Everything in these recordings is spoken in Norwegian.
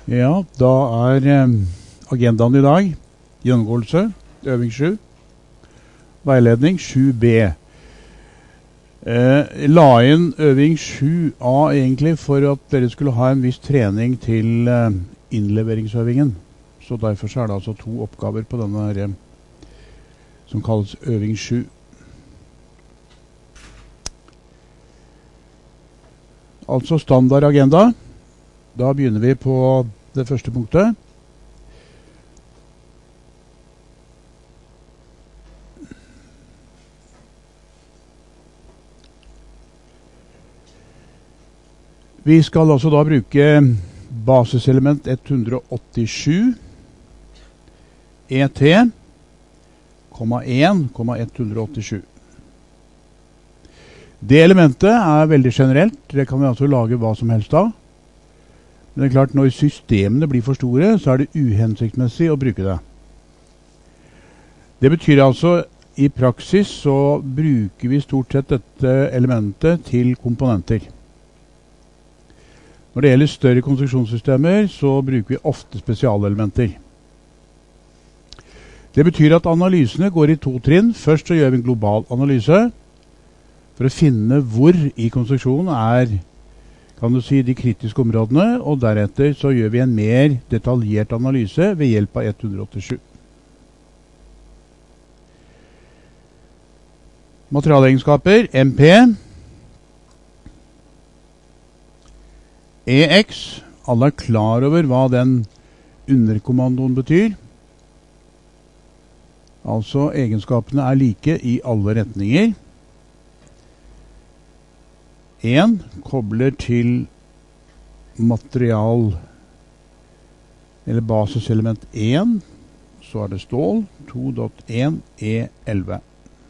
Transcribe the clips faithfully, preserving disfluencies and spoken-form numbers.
Ja, da er eh, agendaen i dag gjennomgåelse, øving sju, veiledning sju B. Eh, la inn øving sju A egentlig for at dere skulle ha en viss trening til eh, innleveringsøvingen. Så derfor så er det altså to oppgaver på denne her, som kalles øving sju. Altså standard agenda. Da begynner vi på det første punktet. Vi skal altså da bruke basiselement ett hundre åttisju, E T, komma én, komma ett hundre åttisju. Det elementet er veldig generelt. Det kan vi altså lage hva som helst av. Men det er klart, når systemene blir for store, så er det uhensiktsmessig å bruke det. Det betyr altså, i praksis så bruker vi stort sett dette elementet til komponenter. Når det gjelder større konstruksjonssystemer, så bruker vi ofte spesialelementer. Det betyr at analysene går i to trinn. Først så gjør vi en global analyse, for å finne hvor i konstruksjonen er, kan du si, de kritiske områdene, og deretter så gjør vi en mer detaljert analyse ved hjelp av ett hundre åttisju. Materialegenskaper, M P, E X, alle er klar over hva den underkommandoen betyr. Altså egenskapene er like i alle retninger. en kobler til material, eller basiselement én, så er det stål, to punkt én E elleve.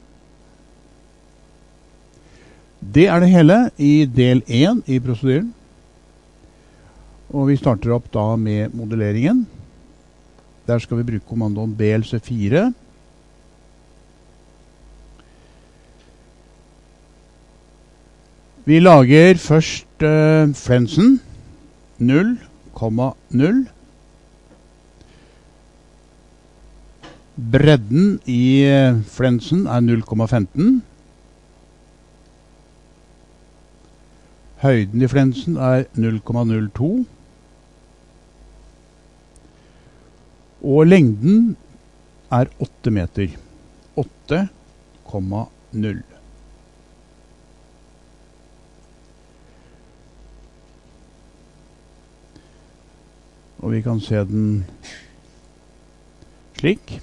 Det er det hele i del én i prosedyren. Og vi starter opp da med modelleringen. Der skal vi bruke kommandoen B L C fire. Vi lager først uh, flensen, null komma null. Bredden i uh, flensen er null komma femten. Høyden i flensen er null komma null to. Og lengden er åtte meter. åtte komma null. Og vi kan se den slik.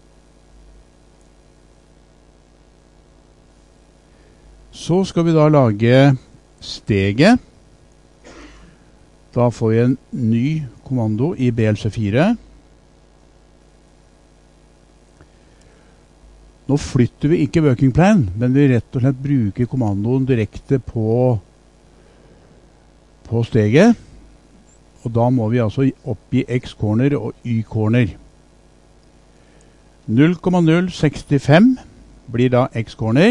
Så skal vi da lage steget. Da får vi en ny kommando i B L C fire. Nå flytter vi ikke working plan, men vi rett og slett bruker kommandoen direkte på, på steget. Og da må vi altså oppgi X-corner og Y-corner. null komma null seks fem blir da X-corner.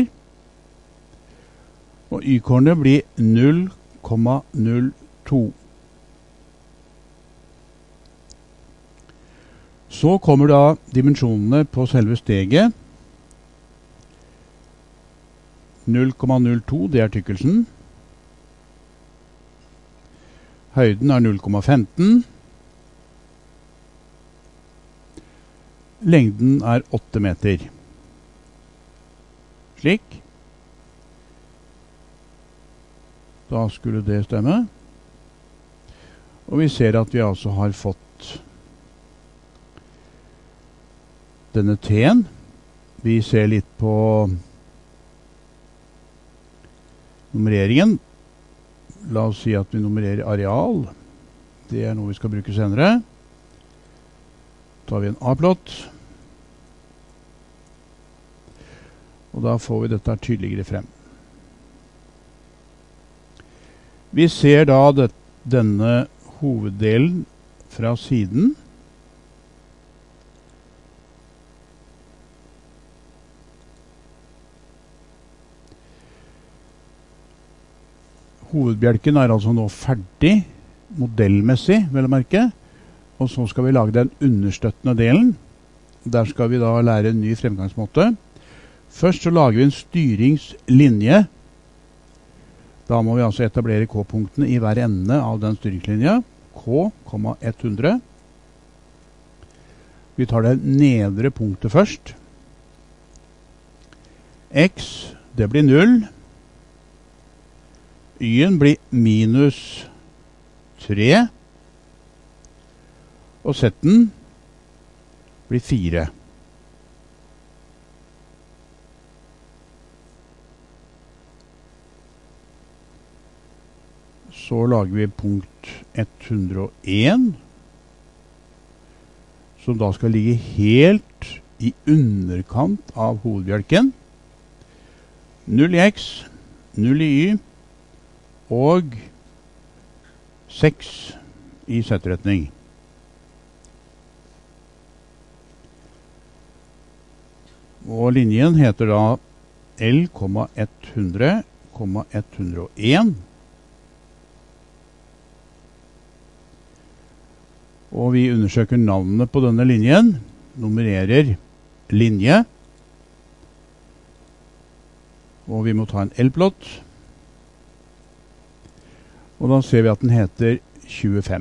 Og Y-corner blir null komma null to. Så kommer da dimensjonene på selve steget. null komma null to, det er tykkelsen. Høyden er null komma femten. Lengden er åtte meter. Slik. Da skulle det stemme. Og vi ser at vi altså har fått denne T-en. Vi ser litt på nummereringen. La oss si at vi nummererer areal. Det er noe vi skal bruke senere. Da tar vi en A-plott. Og da får vi dette tydeligere frem. Vi ser da det, denne hoveddelen fra siden. Hovedbjelken er altså nå ferdig, modellmessig, vel å merke. Og så skal vi lage den understøttende delen. Der skal vi da lære en ny fremgangsmåte. Først så lager vi en styringslinje. Da må vi altså etablere K-punktene i hver ende av den styringslinja. K, hundre. Vi tar det nedre punktet først. X, det blir null. Y-en blir minus tre. Og Z-en blir fire. Så lager vi punkt hundre og en, som da skal ligge helt i underkant av hovedbjelken. null i X, null i Y, og seks i Z-retning. Og linjen heter da L, hundre, hundre og en. Og vi undersøker navnet på denne linjen, nummererer linje, og vi må ta en L-plott, og da ser vi at den heter tjuefem.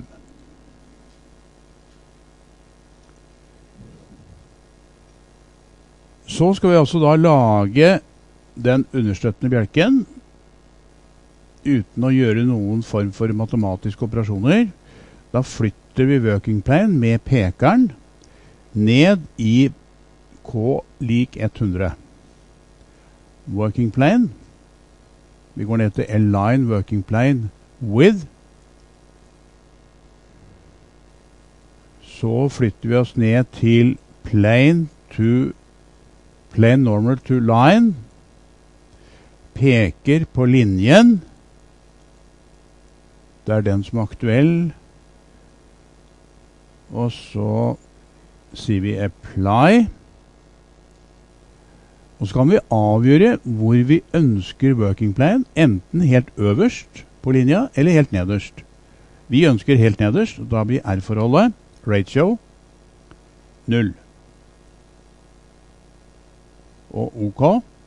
Så skal vi altså da lage den understøttende bjelken uten å gjøre noen form for matematiske operasjoner. Da flytter vi working plane med pekeren ned i K lik hundre. Working plane. Vi går ned til align working plane with. Så flytter vi oss ned til plane to plane normal to line. Peker på linjen. Det er den som er aktuell. Og så sier vi apply. Og så kan vi avgjøre hvor vi ønsker working plane, enten helt øverst på linja, eller helt nederst. Vi ønsker helt nederst, og da blir R-forholdet, ratio, null. Og OK.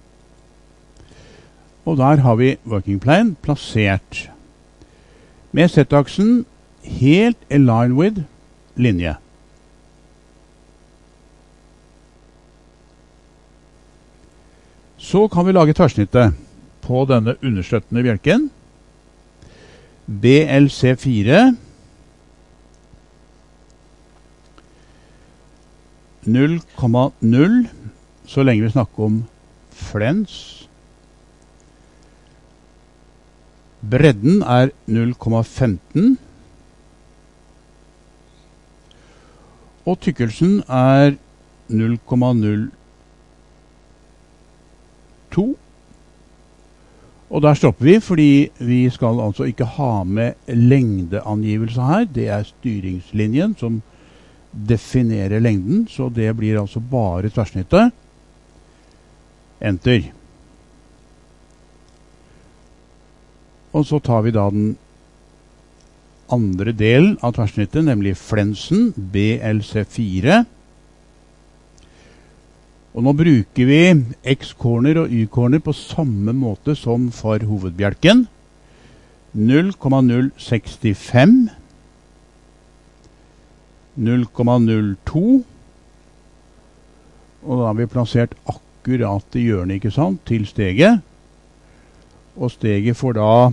Og der har vi working plane plassert med Z-aksen helt align with linje. Så kan vi lage tverrsnittet på denne understøttende bjelken. B L C fire null komma null, så lenge vi snakker om flens. Bredden er null komma femten. Og tykkelsen er null komma null to. Og der stopper vi, fordi vi skal altså ikke ha med lengdeangivelse her. Det er styringslinjen som definerer lengden, så det blir altså bare tverrsnittet. Enter. Og så tar vi da den andre delen av tverrsnittet, nemlig flensen, B L C fire. Og nå bruker vi X-corner og Y-corner på samme måte som for hovedbjelken. null komma null seks fem. null komma null to. Og da har vi plassert akkurat i hjørnet, ikke sant, til steget. Og steget får da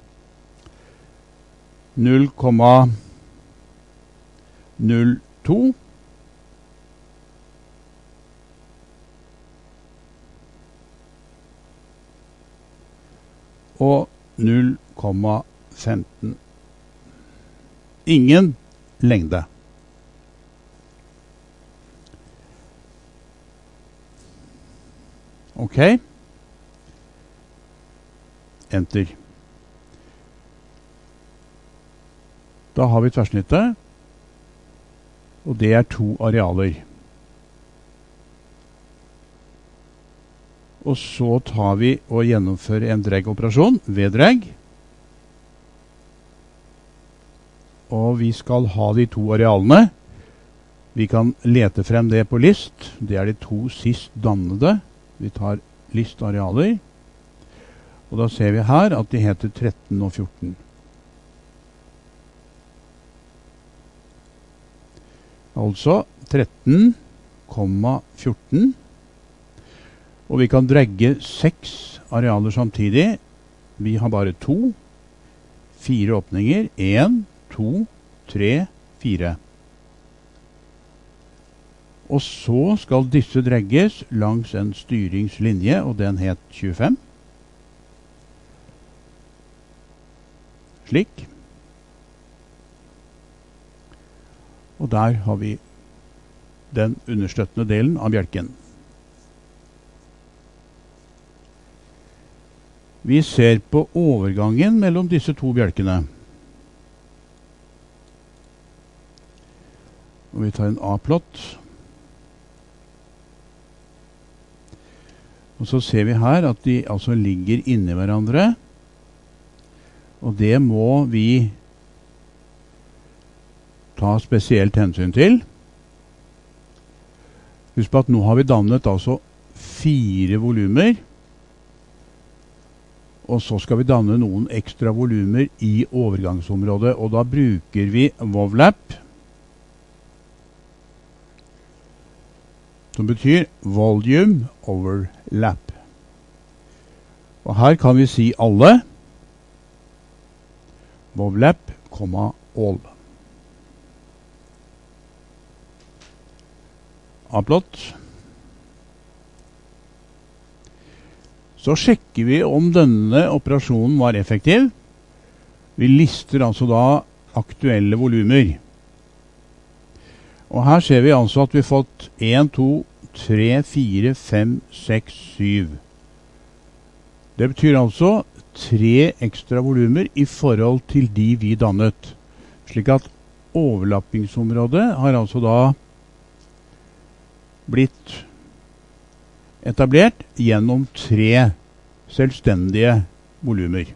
null komma null to. Og null komma femten. Ingen lengde. Ok. Enter. Da har vi tverrsnittet, og det er to arealer. Og så tar vi og gjennomfører en drag-operasjon ved drag. og vi skal ha de to arealene. Vi kan lete frem det på list. Det er de to sist dannede. Vi tar listarealer. Og da ser vi her at de heter tretten og fjorten. Altså tretten komma fjorten. Og vi kan dregge seks arealer samtidig. Vi har bare to. Fire åpninger. En, to, tre, fire. Og så skal disse dregges langs en styringslinje, og den het tjuefem. Slik. Og der har vi den understøttende delen av bjelken. Vi ser på overgangen mellom disse to bjelkene. Og vi tar en A-plott. Og så ser vi her at de altså ligger inni hverandre. Og det må vi ta spesielt hensyn til. Husk på at nå har vi dannet altså fire volumer. Og så skal vi danne noen ekstra volumer i overgangsområdet. Og da bruker vi Wovlap, som betyr volume overlap. Og her kan vi si alle. Wovlap, all. A-plott. Så sjekker vi om denne operasjonen var effektiv. Vi lister altså da aktuelle volumer. Og her ser vi altså at vi har fått en, to, tre, fire, fem, seks, syv. Det betyr altså tre ekstra volumer i forhold til de vi dannet. Slik at overlappingsområdet har altså da blitt etablert gjennom tre selvstendige volumer.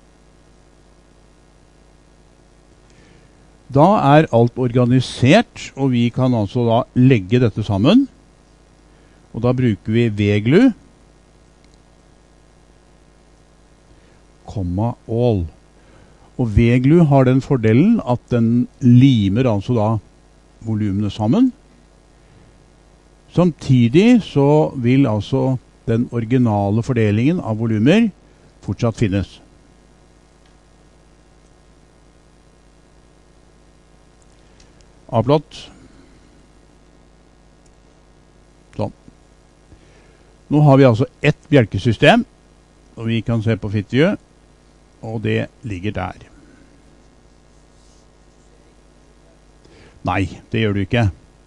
Da er alt organisert, og vi kan altså da legge dette sammen. Og da bruker vi V-glu, komma all. Og V-glu har den fordelen at den limer altså da volumene sammen. Samtidig så vil altså den originale fordelingen av volumer fortsatt finnes. A-plott. Sånn. Nå har vi altså ett bjelkesystem, og vi kan se på Fitjø, og det ligger der. Nei, det gjør du ikke.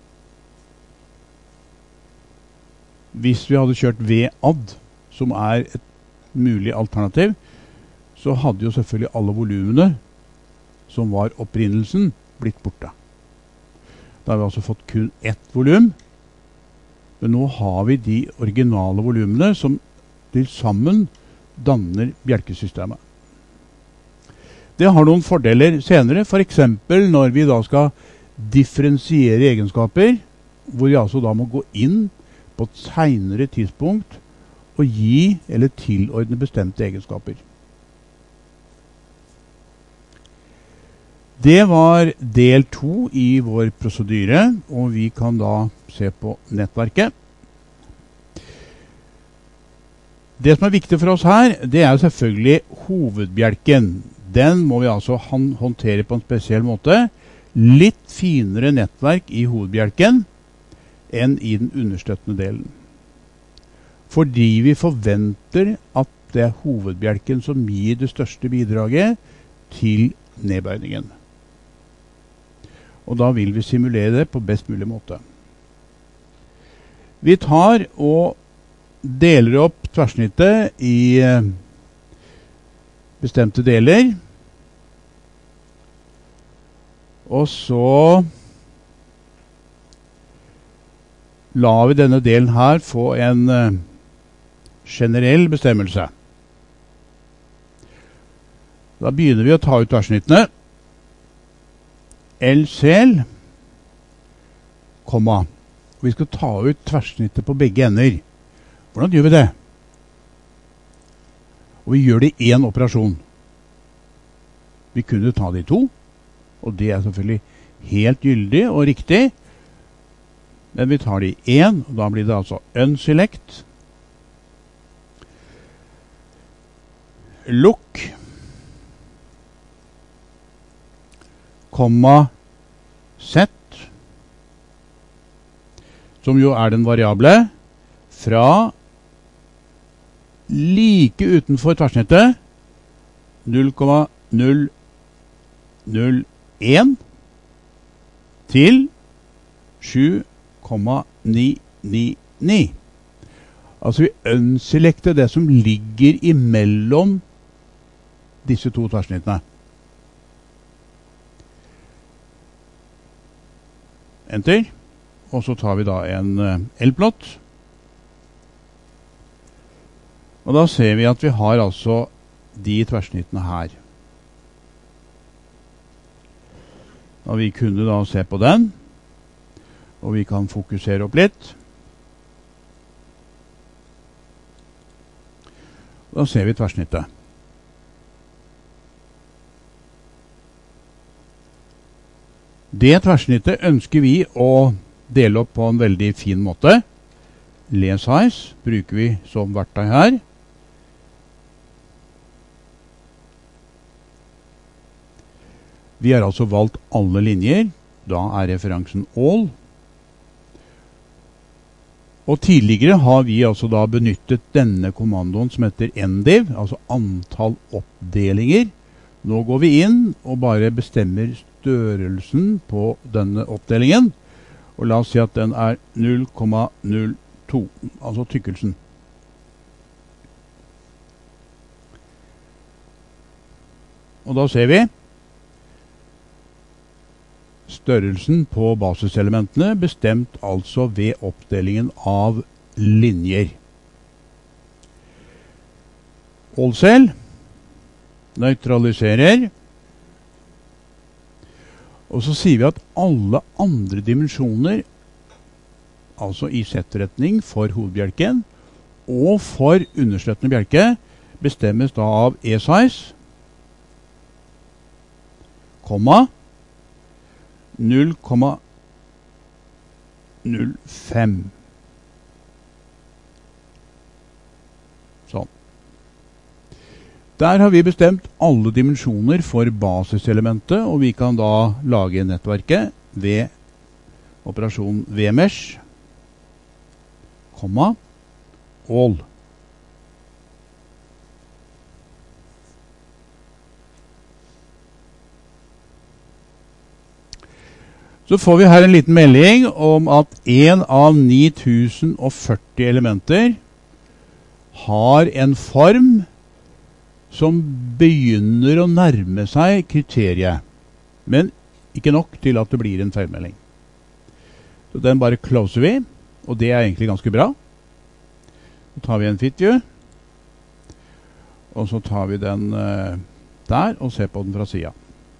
Hvis vi hadde kjørt V-add, som er et mulig alternativ, så hadde jo selvfølgelig alle volumene som var opprinnelsen blitt borte. Da har vi altså fått kun ett volum, men nå har vi de originale volumene som til sammen danner bjelkesystemet. Det har noen fordeler senere, for eksempel når vi da skal differensiere egenskaper, hvor vi altså da må gå inn på et senere tidspunkt og gi eller tilordne bestemte egenskaper. Det var del to i vår prosedyre, og vi kan da se på nettverket. Det som er viktig for oss her, det er selvfølgelig hovedbjelken. Den må vi altså håndtere på en spesiell måte. Litt finere nettverk i hovedbjelken enn i den understøttende delen. Fordi vi forventer at det er hovedbjelken som gir det største bidraget til nedbøyningen. Og da vil vi simulere det på best mulig måte. Vi tar og deler opp tverrsnittet i bestemte deler. Og så lar vi denne delen her få en generell bestemmelse. Da begynner vi å ta ut tverrsnittene. L C L, komma. Vi skal ta ut tverrsnittet på begge ender. Hvordan gjør vi det? Og vi gjør det i en operasjon. Vi kunne ta de to, og det er selvfølgelig helt gyldig og riktig. Men vi tar de i en, og da blir det altså unselect, look, komma, set, som jo er den variable, fra like utenfor tverrsnittet, null komma null null en, til sju komma ni ni ni. Altså vi unselecter det som ligger imellom disse to tverrsnittene. Enter. Og så tar vi da en uh, L-plot. Og da ser vi at vi har altså de tverrsnittene her. Og vi kunne da se på den. Og vi kan fokusere opp litt. Da ser vi tverrsnittet. Det tverrsnittet ønsker vi å dele opp på en veldig fin måte. Le-size bruker vi som verktøy her. Vi har altså valgt alle linjer. Da er referansen all. Og tidligere har vi altså da benyttet denne kommandoen som heter endiv, altså antall oppdelinger. Nå går vi inn og bare bestemmer størrelsen på denne oppdelingen. Og la oss si at den er null komma null to, altså tykkelsen. Og da ser vi størrelsen på basiselementene bestemt altså ved oppdelingen av linjer. All cell nøytraliserer. Og så sier vi at alle andre dimensjoner, altså i Z-retning for hovedbjelken, og for understøttende bjelke, bestemmes da av E-size, komma, null komma null fem. Sånn. Der har vi bestemt alle dimensjoner for basiselementet, og vi kan da lage nettverket ved operasjon vmesh, komma, all. Så får vi her en liten melding om at en av ni tusen førti elementer har en form som begynner å nærme seg kriteriet, men ikke nok til at det blir en feilmelding. Så den bare closer vi, og det er egentlig ganske bra. Så tar vi en fit view, og så tar vi den uh, der og ser på den fra siden.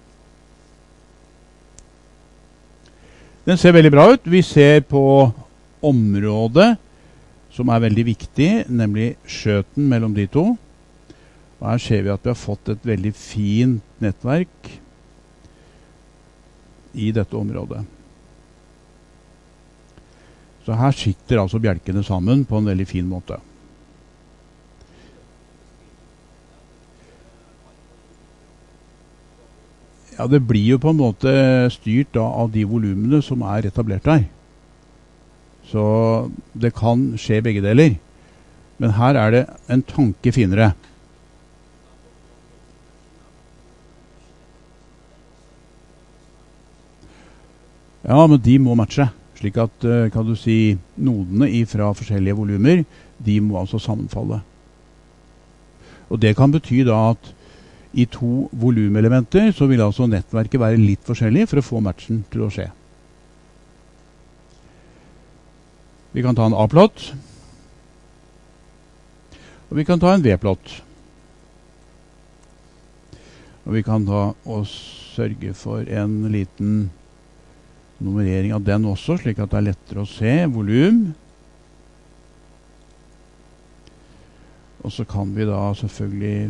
Den ser veldig bra ut. Vi ser på området som er veldig viktig, nemlig skjøten mellom de to. Og her ser vi at vi har fått et veldig fint nettverk i dette området. Så her sitter altså bjelkene sammen på en veldig fin måte. Ja, det blir jo på en måte styrt da av de volumene som er etablert der. Så det kan skje begge deler. Men her er det en tanke finere. Ja, men de må matche, slik at, kan du si, nodene fra forskjellige volumer, de må altså sammenfalle. Og det kan bety da at i to volumelementer så vil altså nettverket være litt forskjellig for å få matchen til å skje. Vi kan ta en A-plot, og vi kan ta en V-plot. Og Og vi kan da også sørge for en liten nummerering av den også, slik at det er lettere å se volum. Og så kan vi da selvfølgelig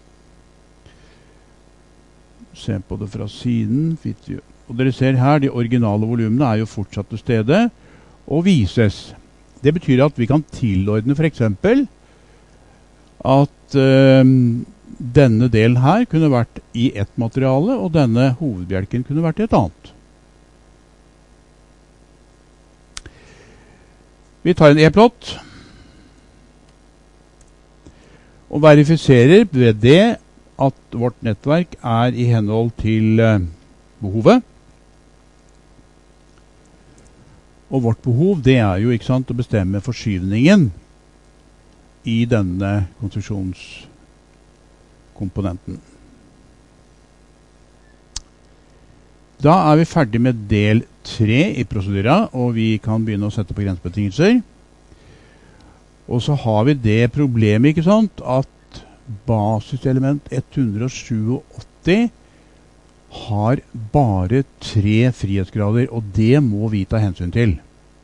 se på det fra siden. Og dere ser her, de originale volumene er jo fortsatt til stede og vises. Det betyr at vi kan tilordne for eksempel at øh, denne delen her kunne vært i ett materiale, og denne hovedbjelken kunne vært i et annet. Vi tar en e-plott og verifiserer ved det at vårt nettverk er i henhold til uh, behovet. Og vårt behov, det er jo ikke sant, å bestemme forskyvningen i denne konstruksjonskomponenten. Da er vi ferdig med del tre i prosedyra, og vi kan begynne å sette på grensebetingelser. Og så har vi det problemet, ikke sant, at basiselement ett hundre åttisju har bare tre frihetsgrader, og det må vi ta hensyn til.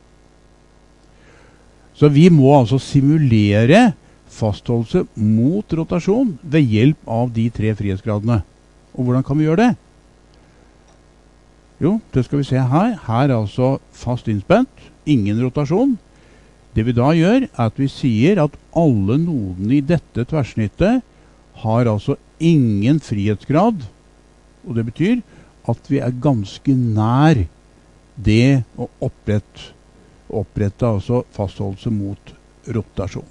Så vi må altså simulere fastholdelse mot rotasjon ved hjelp av de tre frihetsgradene. Og hvordan kan vi gjøre det? Jo, det skal vi se her. Her er altså fast innspent, ingen rotasjon. Det vi da gjør, er at vi sier at alle nodene i dette tverrsnittet har altså ingen frihetsgrad, og det betyr at vi er ganske nær det å opprette, opprette altså fastholdelse mot rotasjon.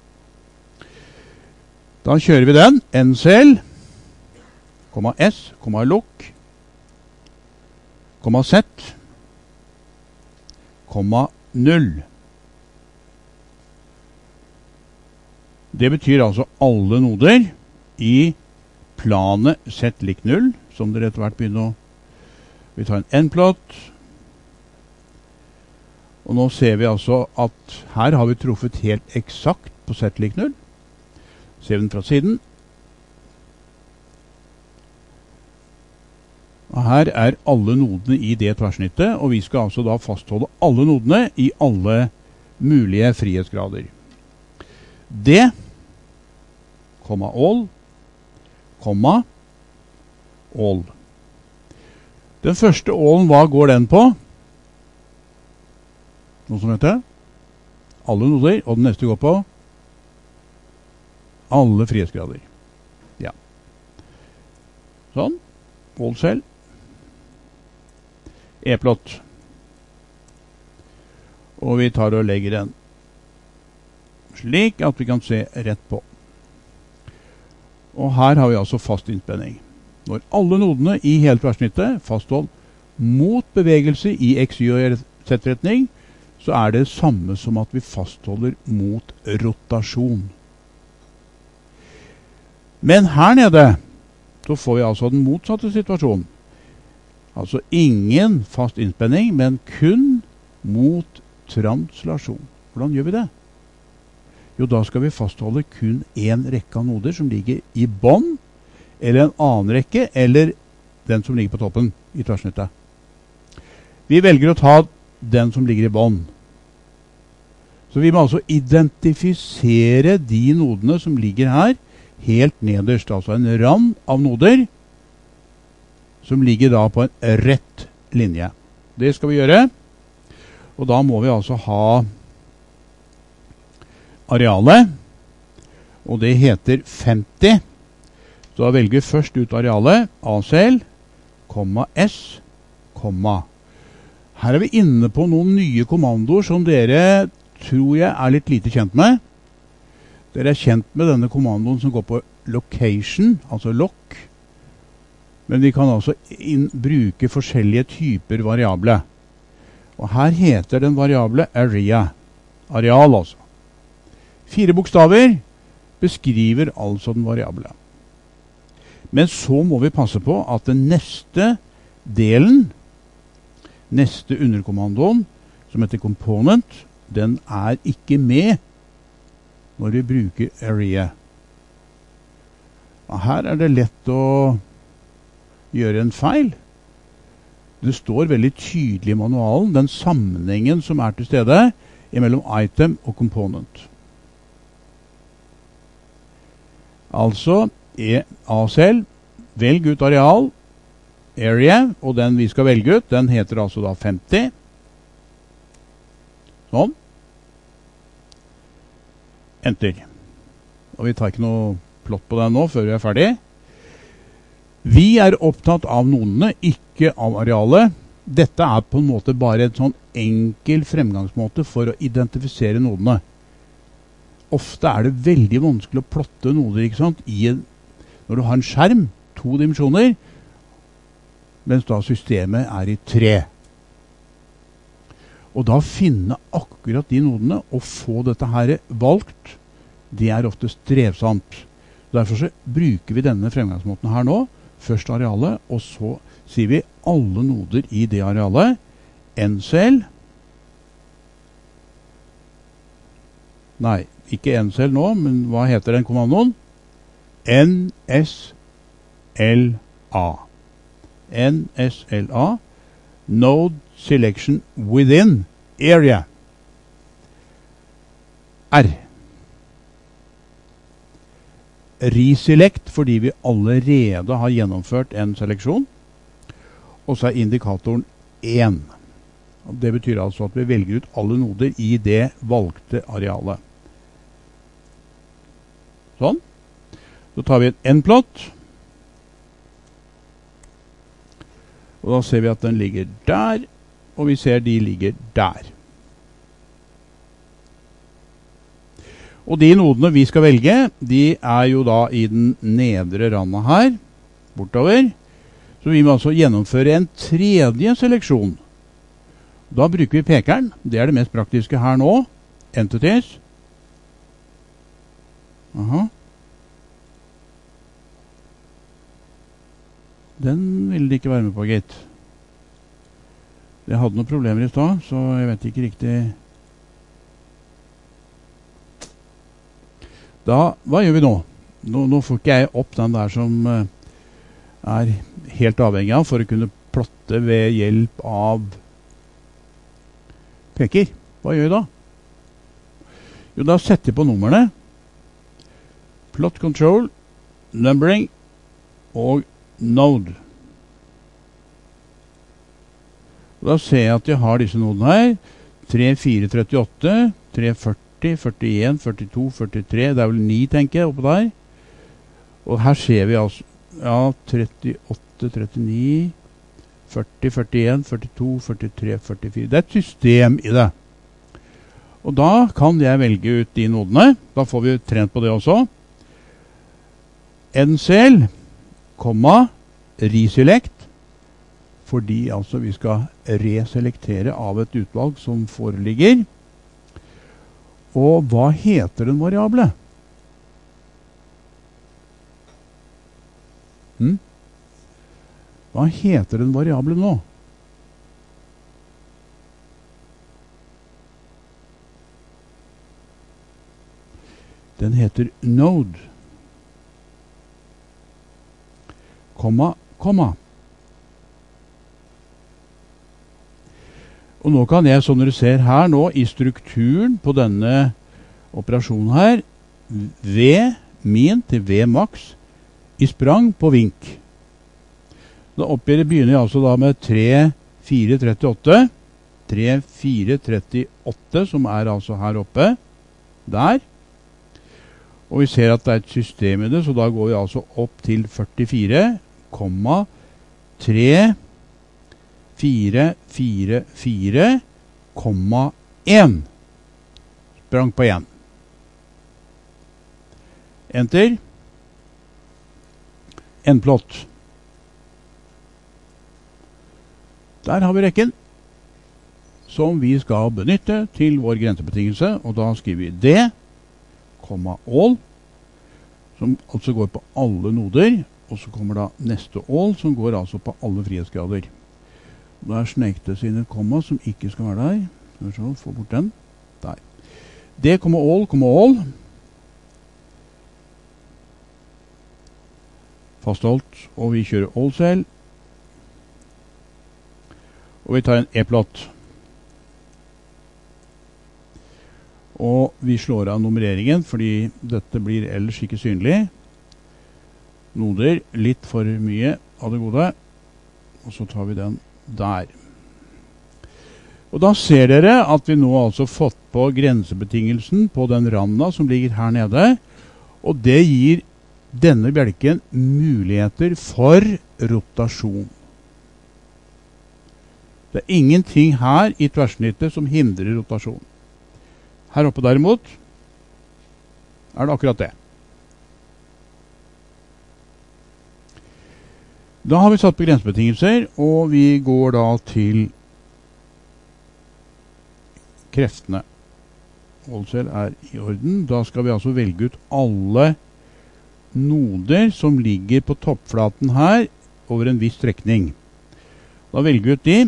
Da kjører vi den, ncl, s, log, z, null. Det betyr altså alle noder i planet z lik null, som dere etter hvert begynner å... Vi tar en n-plott. Og nå ser vi altså at her har vi truffet helt eksakt på z lik null. Ser vi den fra siden. Og her er alle nodene i det tverrsnittet, og vi skal altså da fastholde alle nodene i alle mulige frihetsgrader. D, komma all, komma all. Den første allen, hva går den på? Noe som heter? Alle noder, og den neste går på? Alle frihetsgrader. Ja. Sånn. All selv. E-plott. Og vi tar og legger den slik at vi kan se rett på. Og her har vi altså fast innspenning. Når alle nodene i hele tverrsnittet fasthold mot bevegelse i x, y og z-retning, så er det samme som at vi fastholder mot rotasjon. Men her nede, så får vi altså den motsatte situasjonen. Altså ingen fast innspenning, men kun mot translasjon. Hvordan gjør vi det? Jo, da skal vi fastholde kun en rekke av noder som ligger i bånd, eller en annen rekke, eller den som ligger på toppen i tverrsnittet. Vi velger å ta den som ligger i bånd. Så vi må altså identifisere de nodene som ligger her, helt nederst, altså en rand av noder, som ligger da på en rett linje. Det skal vi gjøre, og da må vi altså ha arealet, og det heter femti. Så da velger vi først ut arealet, acl, s, her er vi inne på noen nye kommandoer som dere tror jeg er litt lite kjent med. Dere er kjent med denne kommandoen som går på location, altså lock, men vi kan altså inn, bruke forskjellige typer variable. Og her heter den variable area, areal altså. Fire bokstaver beskriver altså den variable. Men så må vi passe på at den neste delen, neste underkommandoen, som heter component, den er ikke med når vi bruker area. Og her er det lett å gjøre en feil. Det står veldig tydelig i manualen den sammenhengen som er til stede mellom item og component. Altså, A-cell, velg ut areal, area, og den vi skal velge ut, den heter altså da femti. Sånn. Enter. Og vi tar ikke noe plott på den nå før vi er ferdig. Vi er opptatt av nodene, ikke av arealet. Dette er på en måte bare en sånn enkel fremgangsmåte for å identifisere nodene. Ofte er det veldig vanskelig å plotte noder, ikke sant? I en, når du har en skjerm, to dimensjoner, mens da systemet er i tre. Og da finne akkurat de nodene og få dette her valgt, det er ofte strevsomt. Derfor så bruker vi denne fremgangsmåten her nå. Først arealet, og så sier vi alle noder i det arealet. N-cell. Nei, ikke N-cell nå, men hva heter den kommandoen? N S L A. N S L A. Node selection within area. R. Reselect fordi vi allerede har gjennomført en seleksjon. Og så er indikatoren én. Det betyr altså at vi velger ut alle noder i det valgte arealet. Sånn. Så tar vi et n-plott. Og da ser vi at den ligger der, og vi ser de ligger der. Og de nodene vi skal velge, de er jo da i den nedre randa her, bortover. Så vi må altså gjennomføre en tredje seleksjon. Da bruker vi pekeren. Det er det mest praktiske her nå. Entities. Aha. Den ville de ikke være med på, gitt. Jeg hadde noen problemer i stad, så jeg vet ikke riktig. Da, hva gjør vi nå? Nå, nå får ikke jeg opp den der som uh, er helt avhengig av for å kunne plotte ved hjelp av peker. Hva gjør vi da? Jo, da setter jeg på numrene. Plot control, numbering og node. Og da ser jeg at jeg har disse nodene her. tre, fire, trettiåtte, tre, førti, førtien, førtito, førtitre, det er vel ni, tenker jeg, oppe der. Og her ser vi altså, ja, trettiåtte, trettini, førti, førtien, førtito, førtitre, førtifire. Det er et system i det. Og da kan jeg velge ut de nodene. Da får vi trent på det også. N-cell, komma, reselect, fordi altså vi skal reselektere av et utvalg som foreligger. Og hva heter den variable? Hm? Hva heter den variable nå? Den heter node. Komma, komma. Og nå kan jeg, som dere ser her nå, i strukturen på denne operasjonen her, V min til V max, i sprang på vink. Da oppgjøret begynner jeg altså da med tre, fire, trettiåtte. tre, fire, trettiåtte, som er altså her oppe. Der. Og vi ser at det er et system i det, så da går vi altså opp til førtifire, komma, tre, fire, fire, fire, komma, én. Sprang på én. Enter. N-plott. Der har vi rekken som vi skal benytte til vår grensebetingelse, og da skriver vi D, komma all, som altså går på alle noder, og så kommer da neste all, som går altså på alle frihetsgrader. Da snektes inn et komma som ikke skal være der. Skal vi se, få bort den. Der. D, komma all, komma all. Fastholdt, og vi kjører all cell, Og vi tar en e-plott. Og vi slår av nummereringen, fordi dette blir ellers ikke synlig. Noder, litt for mye av det gode. Og så tar vi den der. Og da ser dere at vi nå altså fått på grensebetingelsen på den randa som ligger her nede. Og det gir denne bjelken muligheter for rotasjon. Det er ingenting her i tverrsnittet som hindrer rotasjon. Her oppe derimot er det akkurat det. Da har vi satt på grensebetingelser, og vi går da til kreftene. Allcell er i orden. Da skal vi altså velge ut alle noder som ligger på toppflaten her over en viss strekning. Da velger vi ut de.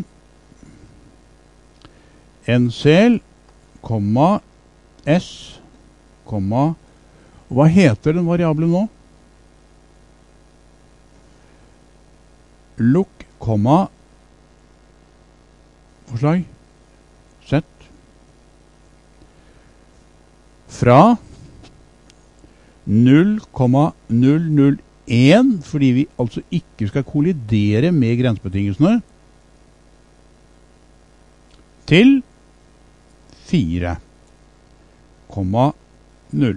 N-cell, komma, S, komma, og hva heter den variablen nå? Lukk, komma, forslag, Z, fra null komma null null en, fordi vi altså ikke skal kollidere med grensebetingelsene, til fire komma null.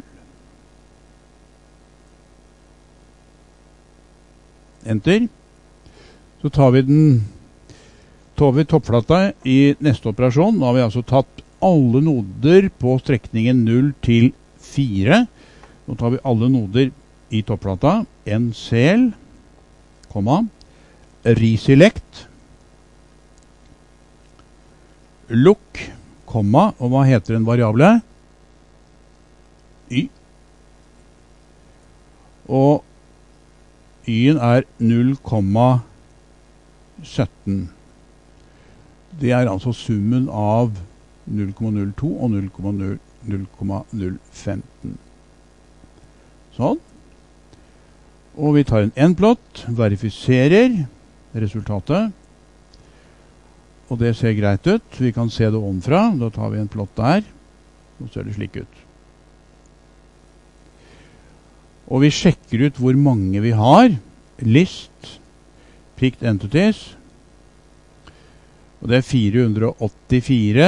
Enter. Så tar vi den tar vi toppflata i neste operasjon. Nå har vi altså tatt alle noder på strekningen null til fire. Nå tar vi alle noder i toppflata. N-cell, komma, reselect, lukk, komma, og hva heter en variable? Y. Og y-en er null komma sytten. Det er altså summen av null komma null to og null komma null femten. Sånn. Og vi tar en n-plott, verifiserer resultatet. Og det ser greit ut. Vi kan se det ovenfra. Da tar vi en plott der. Så ser det slik ut. Og vi sjekker ut hvor mange vi har. List, picked entities. Og det er fire hundre og åttifire.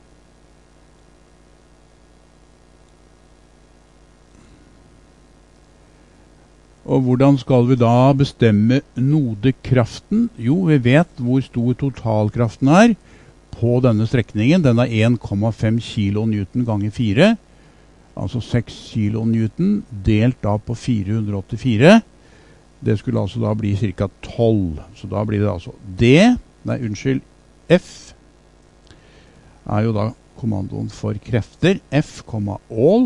Og hvordan skal vi da bestemme nodekraften? Jo, vi vet hvor stor totalkraften er på denne strekningen. Den er en komma fem kilonewton ganger fire. Altså seks kilonewton delt da på fire hundre og åttifire. Det skulle altså da bli cirka tolv. Så da blir det altså D, nei unnskyld, F er jo da kommandoen for krefter. F, all.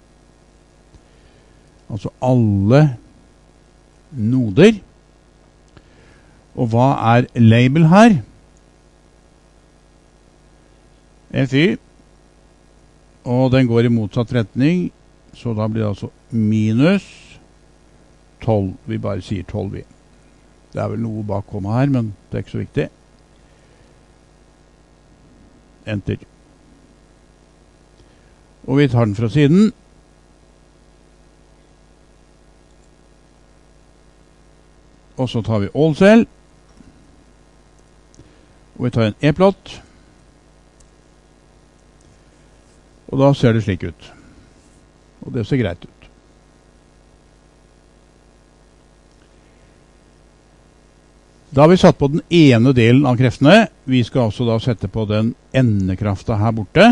Altså alle noder. Og hva er label her? F Y. Og den går i motsatt retning, så da blir det altså minus tolv. Vi bare sier tolv, vi. Det er vel noe bak komma her, men det er ikke så viktig. Enter. Og vi tar den fra siden. Og så tar vi allcell. Og vi tar en e-plott. Og da ser det slik ut. Og det ser greit ut. Da har vi satt på den ene delen av kreftene. Vi skal også da sette på den endekrafta her borte.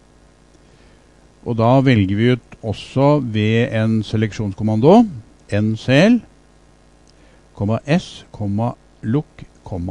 Og da velger vi ut også ved en seleksjonskommando. N-cell, S, lukk,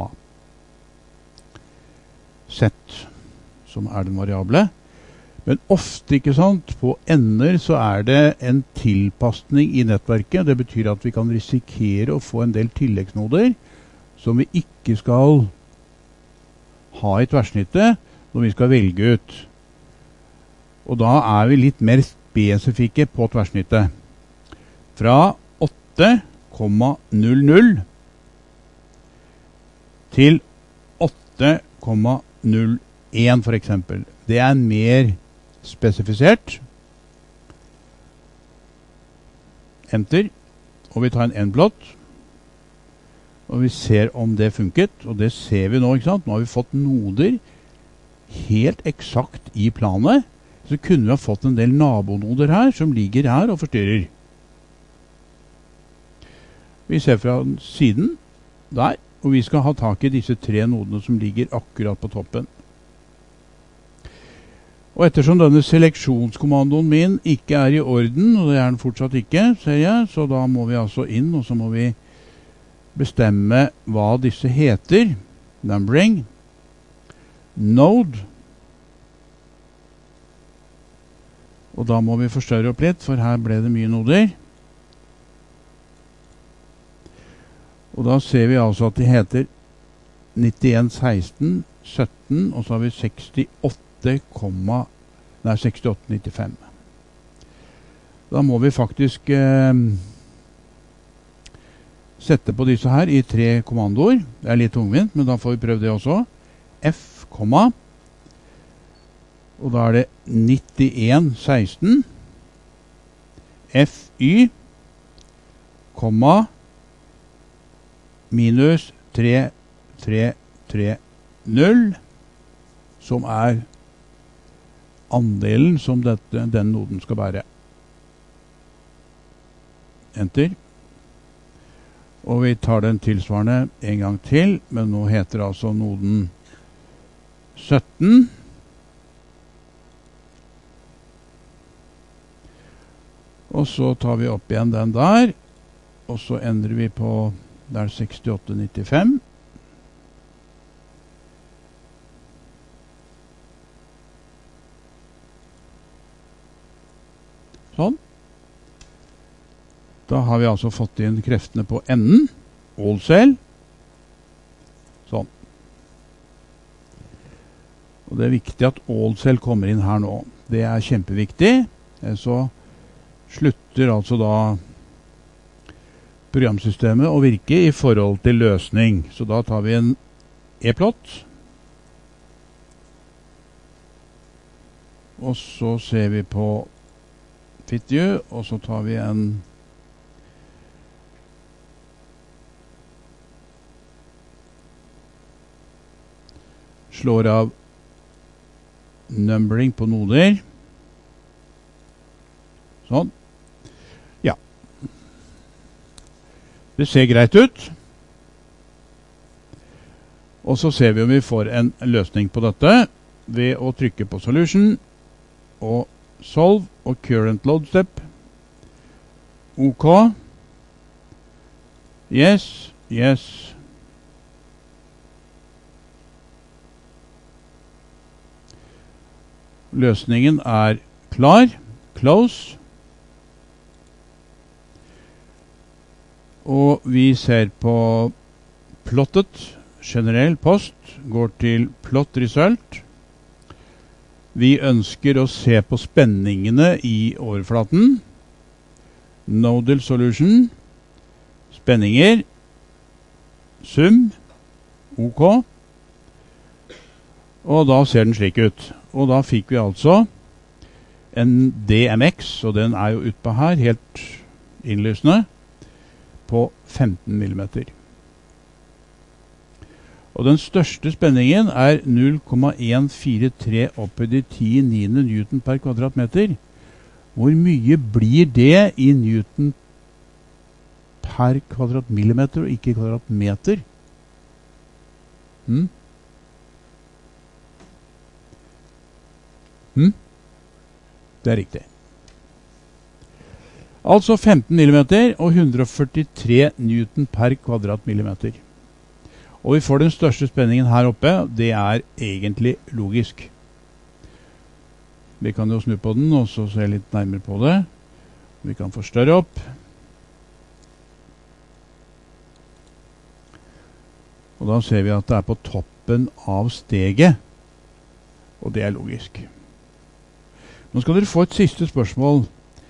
set, som er den variable. Men ofte, ikke sant, på ender så er det en tilpasning i nettverket. Det betyr at vi kan risikere å få en del tilleggsnoder som vi ikke skal ha i tverrsnittet når vi skal velge ut. Og da er vi litt mer spesifikke på tverrsnittet. Fra åtte komma null null til åtte komma null en for eksempel. Det er mer spesifisert. Enter, og vi tar en n-blott, og vi ser om det funket, og det ser vi nå, ikke sant? Nå har vi fått noder helt eksakt i planet, så kunne vi ha fått en del nabonoder her, som ligger her og forstyrrer. Vi ser fra siden, der, og vi skal ha tak i disse tre nodene som ligger akkurat på toppen. Og ettersom denne seleksjonskommandoen min ikke er i orden, og det er den fortsatt ikke, ser jeg, så da må vi altså inn, og så må vi bestemme hva disse heter. Numbering. Node. Og da må vi forstørre opp litt, for her ble det mye noder. Og da ser vi altså at de heter nittien, seksten, sytten, og så har vi sekstiåtte, nei, sekstiåtte, nittifem. Da må vi faktisk eh, sette på disse her i tre kommandoer. Det er litt tungvint, men da får vi prøve det også. F, komma, og da er det nittien, seksten, F Y, komma, minus tre, tre, tre, null, som er andelen som dette, den noden skal bære. Enter. Og vi tar den tilsvarende en gang til, men nå heter altså noden sytten. Og så tar vi opp igjen den der, og så endrer vi på der sekstiåtte, nittifem. Sånn. Da har vi altså fått inn kreftene på enden. All cell. Sånn. Og det er viktig at all cell kommer inn her nå. Det er kjempeviktig. Så slutter altså da programsystemet å virke i forhold til løsning. Så da tar vi en e-plott. Og så ser vi på FitView, og så tar vi en slår av numbering på noder. Sånn. Ja. Det ser greit ut. Og så ser vi om vi får en løsning på dette ved å trykke på Solution og Solve og Current Load Step. OK. Yes, yes. Løsningen er klar. Close. Og vi ser på plottet. Generell post går til plot result. Vi ønsker å se på spenningene i overflaten. Nodal solution. Spenninger. Sum. OK. Og da ser den slik ut. Og da fikk vi altså en D M X, og den er jo utpå her, helt innlysende, på femten millimeter. Og den største spenningen er null komma en fire tre opphøyd i ti niende newton per kvadratmeter. Hvor mye blir det i newton per kvadratmillimeter og ikke kvadratmeter? Hm? Hm? Det er riktig. Altså femten millimeter og hundre og førtitre newton per kvadratmillimeter. Og vi får den største spenningen her oppe. Det er egentlig logisk. Vi kan jo snu på den og så se litt nærmere på det. Vi kan forstørre opp. Og da ser vi at det er på toppen av steget. Og det er logisk. Nå skal dere få et siste spørsmål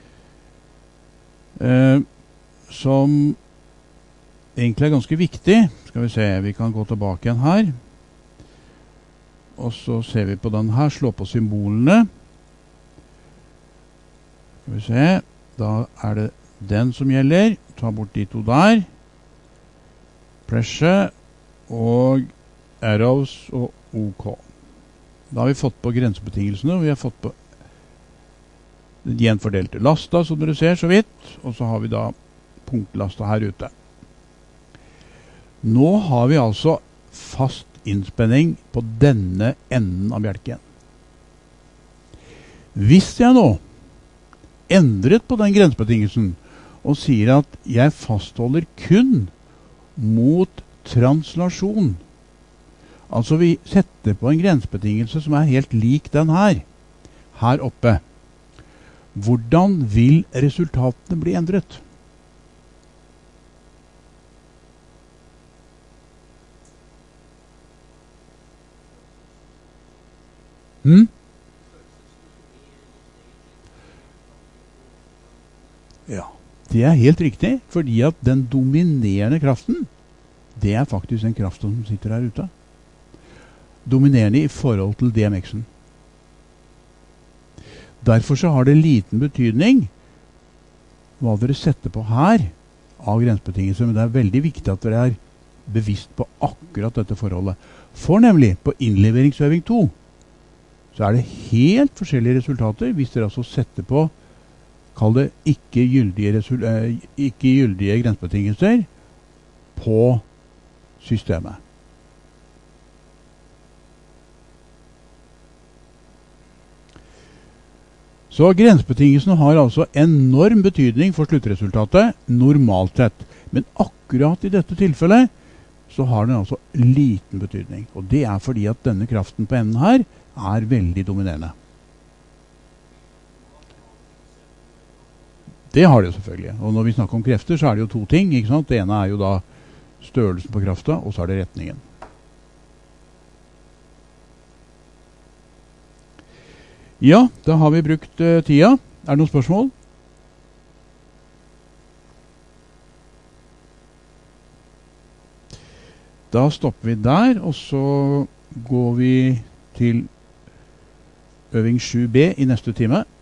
eh, som egentlig er ganske viktig. Skal vi se, vi kan gå tilbake igjen her. og så ser vi på den her, slå på symbolene. Skal vi se, da er det den som gjelder. Ta bort de to der. Pressure og arrows og OK. Da har vi fått på grensebetingelsene, og vi har fått på den gjenfordelte lasta, som dere ser så vidt, og så har vi da punktlasta her ute. Nå har vi altså fast innspenning på denne enden av bjelken. Hvis jeg nå endret på den grensebetingelsen og sier at jeg fastholder kun mot translasjon, altså vi setter på en grensebetingelse som er helt lik den her, her oppe, hvordan vil resultatene bli endret? Hmm? Ja, det er helt riktig, fordi at den dominerende kraften, det er faktisk den kraften som sitter her ute. Dominerende i forhold til D M X-en. Derfor så har det liten betydning hva dere setter på her av grensebetingelser, men det er veldig viktig at dere er bevisst på akkurat dette forholdet. For nemlig på innleveringsøving to, så er det helt forskjellige resultater hvis dere altså setter på, kall det ikke gyldige, eh, ikke gyldige grensebetingelser på systemet. Så grensebetingelsene har altså enorm betydning for sluttresultatet, normalt sett. Men akkurat i dette tilfellet så har den altså liten betydning. Og det er fordi at denne kraften på enden her er veldig dominerende. Det har det jo selvfølgelig. Og når vi snakker om krefter så er det jo to ting, ikke sant? Det ene er jo da størrelsen på krafta, og så er det retningen. Ja, da har vi brukt uh, tida. Er det noen spørsmål? Da stopper vi der, og så går vi til øving sju B i neste time.